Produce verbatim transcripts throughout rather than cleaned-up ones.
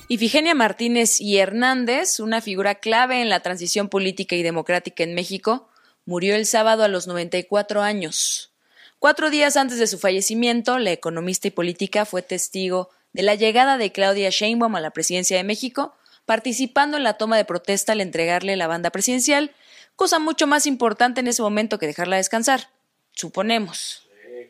Ifigenia Martínez y Hernández, una figura clave en la transición política y democrática en México, murió el sábado a los noventa y cuatro años. Cuatro días antes de su fallecimiento, la economista y política fue testigo de la llegada de Claudia Sheinbaum a la presidencia de México, participando en la toma de protesta al entregarle la banda presidencial, cosa mucho más importante en ese momento que dejarla descansar, suponemos.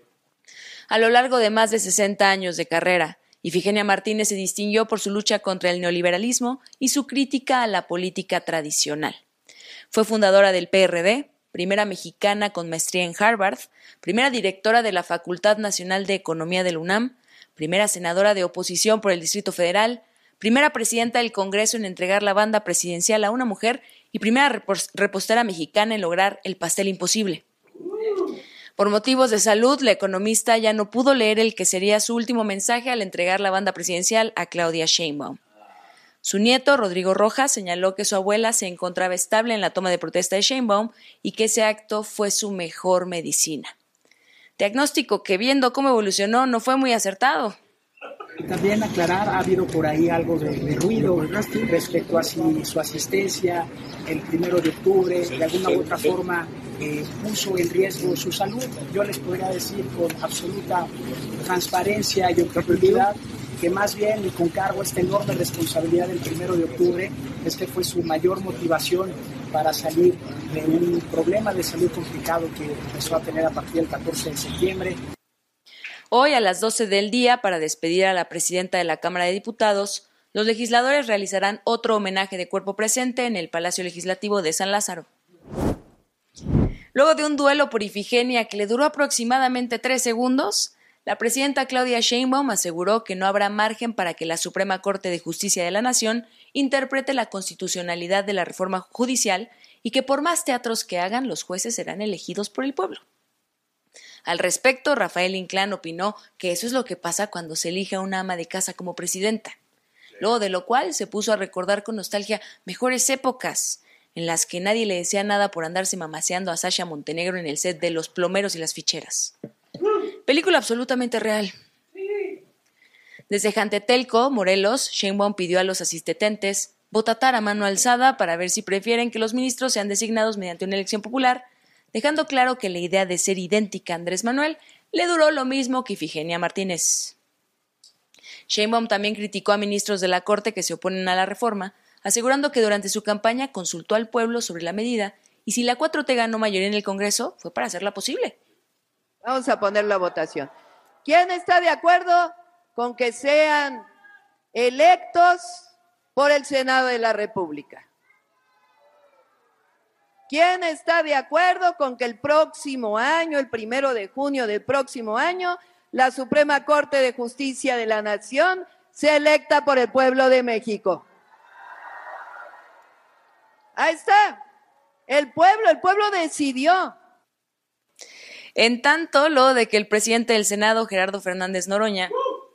A lo largo de más de sesenta años de carrera, Ifigenia Martínez se distinguió por su lucha contra el neoliberalismo y su crítica a la política tradicional. Fue fundadora del P R D, primera mexicana con maestría en Harvard, primera directora de la Facultad Nacional de Economía del UNAM, primera senadora de oposición por el Distrito Federal, primera presidenta del Congreso en entregar la banda presidencial a una mujer y primera repostera mexicana en lograr el pastel imposible. Por motivos de salud, la economista ya no pudo leer el que sería su último mensaje al entregar la banda presidencial a Claudia Sheinbaum. Su nieto, Rodrigo Rojas, señaló que su abuela se encontraba estable en la toma de protesta de Sheinbaum y que ese acto fue su mejor medicina. Diagnóstico que, viendo cómo evolucionó, no fue muy acertado. También aclarar, ha habido por ahí algo de, de ruido respecto a si su asistencia el primero de octubre de alguna u otra forma eh, puso en riesgo su salud. Yo les podría decir con absoluta transparencia y objetividad que más bien y con cargo a esta enorme responsabilidad del primero de octubre, este fue su mayor motivación para salir de un problema de salud complicado que empezó a tener a partir del catorce de septiembre. Hoy a las doce del día, para despedir a la presidenta de la Cámara de Diputados, los legisladores realizarán otro homenaje de cuerpo presente en el Palacio Legislativo de San Lázaro. Luego de un duelo por Ifigenia que le duró aproximadamente tres segundos, la presidenta Claudia Sheinbaum aseguró que no habrá margen para que la Suprema Corte de Justicia de la Nación interprete la constitucionalidad de la reforma judicial y que por más teatros que hagan, los jueces serán elegidos por el pueblo. Al respecto, Rafael Inclán opinó que eso es lo que pasa cuando se elige a una ama de casa como presidenta, luego de lo cual se puso a recordar con nostalgia mejores épocas, en las que nadie le decía nada por andarse mamaseando a Sasha Montenegro en el set de Los Plomeros y las Ficheras. Película absolutamente real. Desde Jantetelco, Morelos, Sheinbaum pidió a los asistentes votar a mano alzada para ver si prefieren que los ministros sean designados mediante una elección popular, dejando claro que la idea de ser idéntica a Andrés Manuel le duró lo mismo que Ifigenia Martínez. Sheinbaum también criticó a ministros de la Corte que se oponen a la reforma, asegurando que durante su campaña consultó al pueblo sobre la medida y si la cuatro T ganó mayoría en el Congreso fue para hacerla posible. Vamos a poner la votación. ¿Quién está de acuerdo con que sean electos por el Senado de la República? ¿Quién está de acuerdo con que el próximo año, el primero de junio del próximo año, la Suprema Corte de Justicia de la Nación sea electa por el pueblo de México? Ahí está. El pueblo, el pueblo decidió. En tanto, lo de que el presidente del Senado, Gerardo Fernández Noroña,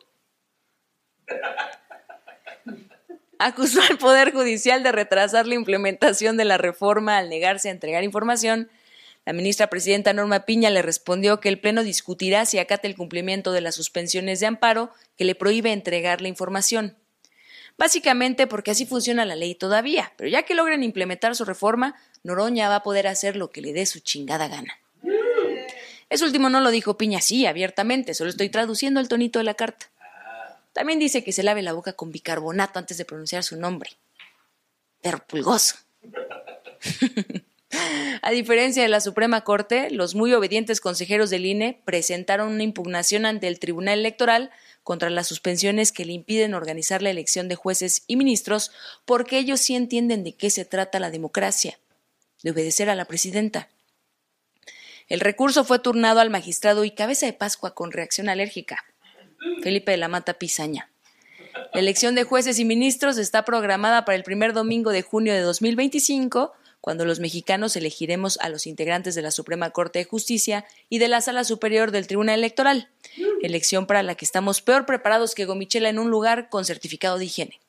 acusó al Poder Judicial de retrasar la implementación de la reforma al negarse a entregar información, la ministra presidenta Norma Piña le respondió que el Pleno discutirá si acata el cumplimiento de las suspensiones de amparo que le prohíbe entregar la información. Básicamente porque así funciona la ley todavía, pero ya que logren implementar su reforma, Noroña va a poder hacer lo que le dé su chingada gana. Eso último no lo dijo Piña así, abiertamente, solo estoy traduciendo el tonito de la carta. También dice que se lave la boca con bicarbonato antes de pronunciar su nombre. Pero pulgoso. A diferencia de la Suprema Corte, los muy obedientes consejeros del I N E presentaron una impugnación ante el Tribunal Electoral contra las suspensiones que le impiden organizar la elección de jueces y ministros porque ellos sí entienden de qué se trata la democracia, de obedecer a la presidenta. El recurso fue turnado al magistrado y cabeza de Pascua con reacción alérgica, Felipe de la Mata Pizaña. La elección de jueces y ministros está programada para el primer domingo de junio de dos mil veinticinco, cuando los mexicanos elegiremos a los integrantes de la Suprema Corte de Justicia y de la Sala Superior del Tribunal Electoral, elección para la que estamos peor preparados que Gomichela en un lugar con certificado de higiene.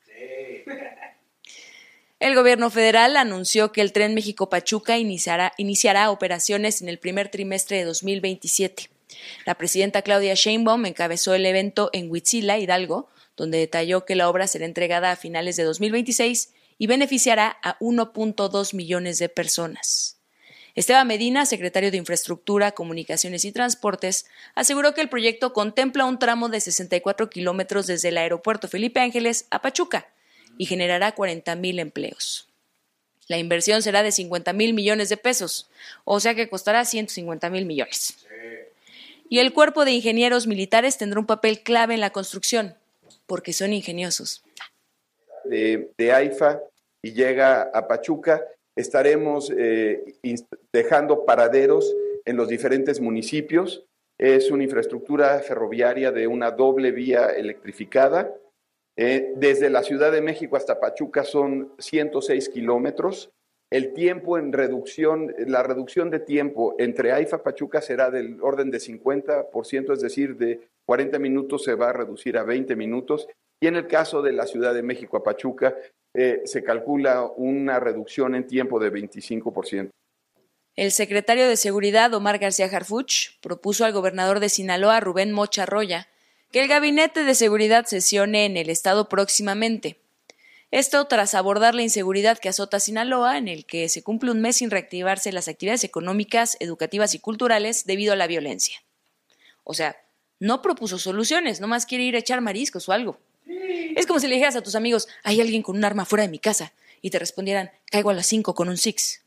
El gobierno federal anunció que el Tren México-Pachuca iniciará, iniciará operaciones en el primer trimestre de dos mil veintisiete. La presidenta Claudia Sheinbaum encabezó el evento en Huitzila, Hidalgo, donde detalló que la obra será entregada a finales de dos mil veintiséis y beneficiará a uno punto dos millones de personas. Esteban Medina, secretario de Infraestructura, Comunicaciones y Transportes, aseguró que el proyecto contempla un tramo de sesenta y cuatro kilómetros desde el aeropuerto Felipe Ángeles a Pachuca y generará cuarenta mil empleos. La inversión será de cincuenta mil millones de pesos, o sea que costará ciento cincuenta mil millones. Y el cuerpo de ingenieros militares tendrá un papel clave en la construcción, porque son ingeniosos. De, de AIFA y llega a Pachuca, estaremos eh, dejando paraderos en los diferentes municipios. Es una infraestructura ferroviaria de una doble vía electrificada. Eh, desde la Ciudad de México hasta Pachuca son ciento seis kilómetros. El tiempo en reducción, la reducción de tiempo entre AIFA y Pachuca será del orden de cincuenta por ciento, es decir, de cuarenta minutos se va a reducir a veinte minutos. Y en el caso de la Ciudad de México a Pachuca, eh, se calcula una reducción en tiempo de veinticinco por ciento. El secretario de Seguridad, Omar García Harfuch, propuso al gobernador de Sinaloa, Rubén Mocha Roya, que el Gabinete de Seguridad sesione en el estado próximamente. Esto tras abordar la inseguridad que azota Sinaloa, en el que se cumple un mes sin reactivarse las actividades económicas, educativas y culturales debido a la violencia. O sea, no propuso soluciones, nomás quiere ir a echar mariscos o algo. Es como si le dijeras a tus amigos, hay alguien con un arma fuera de mi casa, y te respondieran, caigo a las cinco con un six.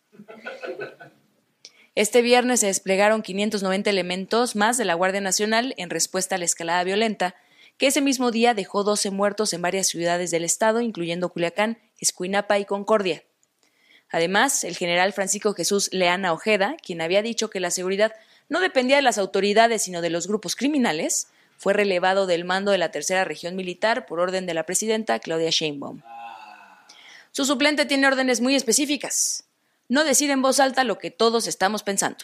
Este viernes se desplegaron quinientos noventa elementos más de la Guardia Nacional en respuesta a la escalada violenta, que ese mismo día dejó doce muertos en varias ciudades del estado, incluyendo Culiacán, Escuinapa y Concordia. Además, el general Francisco Jesús Leana Ojeda, quien había dicho que la seguridad no dependía de las autoridades sino de los grupos criminales, fue relevado del mando de la tercera región militar por orden de la presidenta Claudia Sheinbaum. Su suplente tiene órdenes muy específicas: no decir en voz alta lo que todos estamos pensando.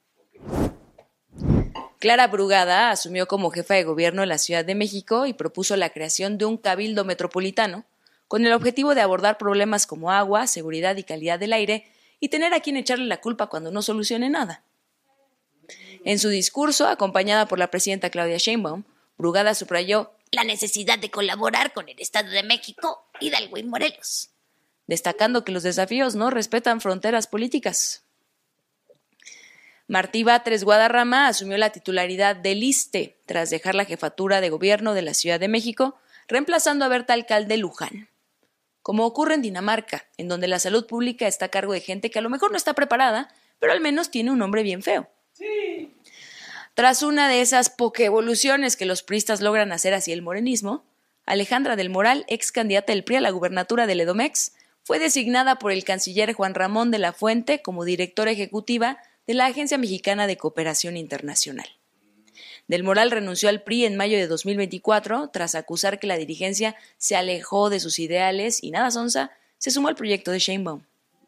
Clara Brugada asumió como jefa de gobierno de la Ciudad de México y propuso la creación de un cabildo metropolitano con el objetivo de abordar problemas como agua, seguridad y calidad del aire y tener a quien echarle la culpa cuando no solucione nada. En su discurso, acompañada por la presidenta Claudia Sheinbaum, Brugada subrayó la necesidad de colaborar con el Estado de México, Hidalgo y Morelos, destacando que los desafíos no respetan fronteras políticas. Martí Batres Guadarrama asumió la titularidad del ISSSTE tras dejar la jefatura de gobierno de la Ciudad de México, reemplazando a Berta Alcalde Luján. Como ocurre en Dinamarca, en donde la salud pública está a cargo de gente que a lo mejor no está preparada, pero al menos tiene un nombre bien feo. Sí. Tras una de esas pokevoluciones que los priistas logran hacer hacia el morenismo, Alejandra del Moral, ex candidata del P R I a la gubernatura del Edomex, fue designada por el canciller Juan Ramón de la Fuente como directora ejecutiva de la Agencia Mexicana de Cooperación Internacional. Del Moral renunció al P R I en mayo de dos mil veinticuatro tras acusar que la dirigencia se alejó de sus ideales y nada sonsa, se sumó al proyecto de Sheinbaum.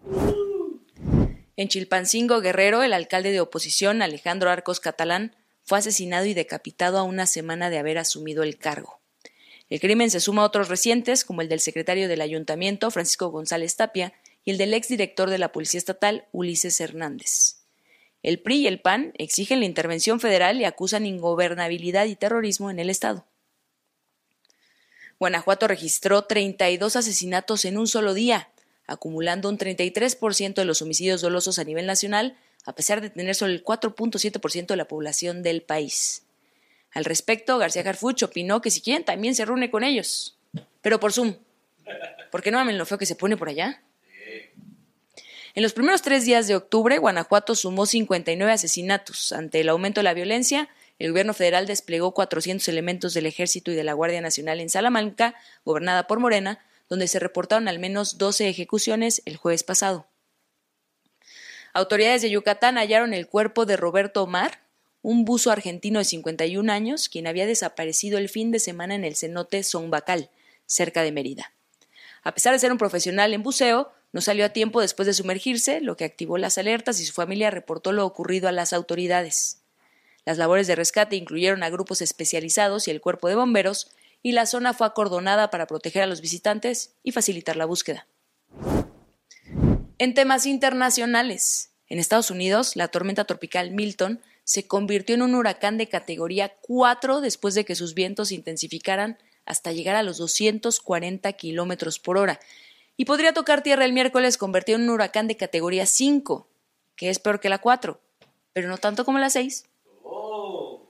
En Chilpancingo, Guerrero, el alcalde de oposición, Alejandro Arcos Catalán, fue asesinado y decapitado a una semana de haber asumido el cargo. El crimen se suma a otros recientes, como el del secretario del ayuntamiento, Francisco González Tapia, y el del exdirector de la Policía Estatal, Ulises Hernández. El P R I y el P A N exigen la intervención federal y acusan ingobernabilidad y terrorismo en el estado. Guanajuato registró treinta y dos asesinatos en un solo día, acumulando un treinta y tres por ciento de los homicidios dolosos a nivel nacional, a pesar de tener solo el cuatro punto siete por ciento de la población del país. Al respecto, García Harfuch opinó que si quieren también se reúne con ellos, pero por Zoom, porque no mamen lo feo que se pone por allá. En los primeros tres días de octubre, Guanajuato sumó cincuenta y nueve asesinatos. Ante el aumento de la violencia, el gobierno federal desplegó cuatrocientos elementos del Ejército y de la Guardia Nacional en Salamanca, gobernada por Morena, donde se reportaron al menos doce ejecuciones el jueves pasado. Autoridades de Yucatán hallaron el cuerpo de Roberto Omar, un buzo argentino de cincuenta y un años, quien había desaparecido el fin de semana en el cenote Zombacal, cerca de Mérida. A pesar de ser un profesional en buceo, no salió a tiempo después de sumergirse, lo que activó las alertas y su familia reportó lo ocurrido a las autoridades. Las labores de rescate incluyeron a grupos especializados y el cuerpo de bomberos, y la zona fue acordonada para proteger a los visitantes y facilitar la búsqueda. En temas internacionales, en Estados Unidos, la tormenta tropical Milton se convirtió en un huracán de categoría cuatro después de que sus vientos se intensificaran hasta llegar a los doscientos cuarenta kilómetros por hora, y podría tocar tierra el miércoles convertido en un huracán de categoría cinco, que es peor que la cuatro, pero no tanto como la seis. Oh.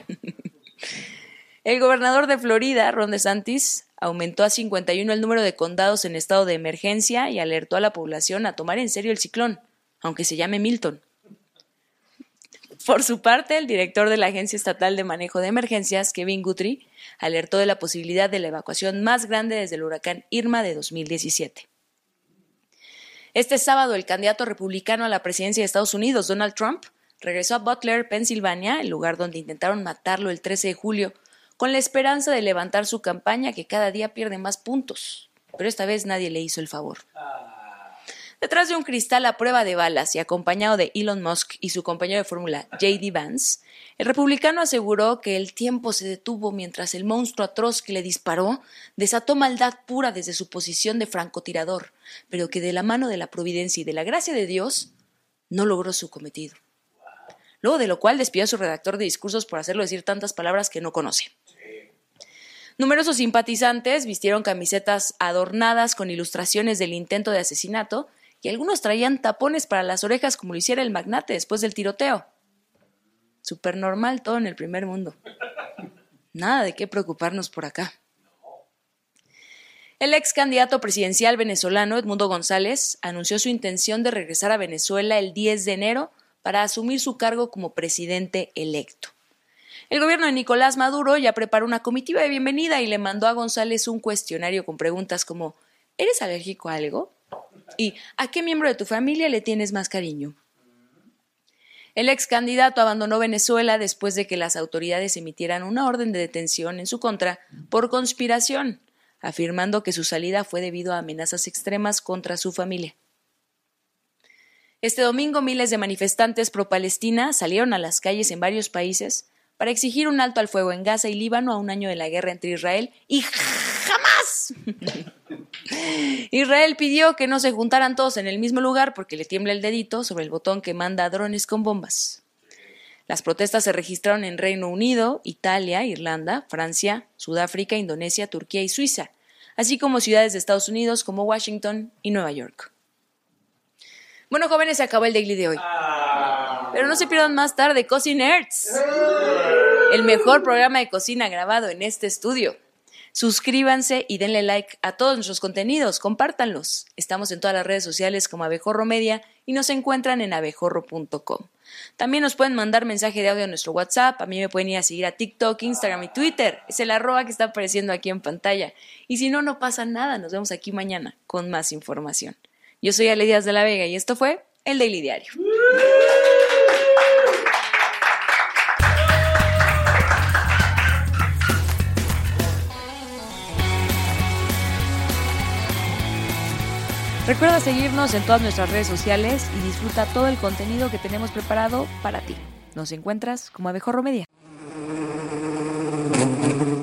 El gobernador de Florida, Ron DeSantis, aumentó a cincuenta y uno el número de condados en estado de emergencia y alertó a la población a tomar en serio el ciclón, aunque se llame Milton. Por su parte, el director de la Agencia Estatal de Manejo de Emergencias, Kevin Guthrie, alertó de la posibilidad de la evacuación más grande desde el huracán Irma de dos mil diecisiete. Este sábado, el candidato republicano a la presidencia de Estados Unidos, Donald Trump, regresó a Butler, Pensilvania, el lugar donde intentaron matarlo el trece de julio, con la esperanza de levantar su campaña que cada día pierde más puntos. Pero esta vez nadie le hizo el favor. Detrás de un cristal a prueba de balas y acompañado de Elon Musk y su compañero de fórmula J D Vance, el republicano aseguró que el tiempo se detuvo mientras el monstruo atroz que le disparó desató maldad pura desde su posición de francotirador, pero que de la mano de la providencia y de la gracia de Dios no logró su cometido. Luego de lo cual despidió a su redactor de discursos por hacerlo decir tantas palabras que no conoce. Numerosos simpatizantes vistieron camisetas adornadas con ilustraciones del intento de asesinato y algunos traían tapones para las orejas como lo hiciera el magnate después del tiroteo. Súper normal todo en el primer mundo. Nada de qué preocuparnos por acá. El ex candidato presidencial venezolano Edmundo González anunció su intención de regresar a Venezuela el diez de enero para asumir su cargo como presidente electo. El gobierno de Nicolás Maduro ya preparó una comitiva de bienvenida y le mandó a González un cuestionario con preguntas como ¿eres alérgico a algo? ¿Y a qué miembro de tu familia le tienes más cariño? El ex candidato abandonó Venezuela después de que las autoridades emitieran una orden de detención en su contra por conspiración, afirmando que su salida fue debido a amenazas extremas contra su familia. Este domingo miles de manifestantes pro-Palestina salieron a las calles en varios países para exigir un alto al fuego en Gaza y Líbano a un año de la guerra entre Israel y ¡jamás! Israel pidió que no se juntaran todos en el mismo lugar porque le tiembla el dedito sobre el botón que manda drones con bombas. Las protestas se registraron en Reino Unido, Italia, Irlanda, Francia, Sudáfrica, Indonesia, Turquía y Suiza, así como ciudades de Estados Unidos como Washington y Nueva York. Bueno, jóvenes, se acabó el Daily de hoy. Pero no se pierdan más tarde Cocinerds, el mejor programa de cocina grabado en este estudio. Suscríbanse y denle like a todos nuestros contenidos, compártanlos. Estamos en todas las redes sociales como Abejorro Media y nos encuentran en abejorro punto com. También nos pueden mandar mensaje de audio a nuestro WhatsApp. A mí me pueden ir a seguir a TikTok, Instagram y Twitter. Es el arroba que está apareciendo aquí en pantalla. Y si no, no pasa nada. Nos vemos aquí mañana con más información. Yo soy Ale Díaz de la Vega y esto fue El Daily Diario. Recuerda seguirnos en todas nuestras redes sociales y disfruta todo el contenido que tenemos preparado para ti. Nos encuentras como Abejorro Media.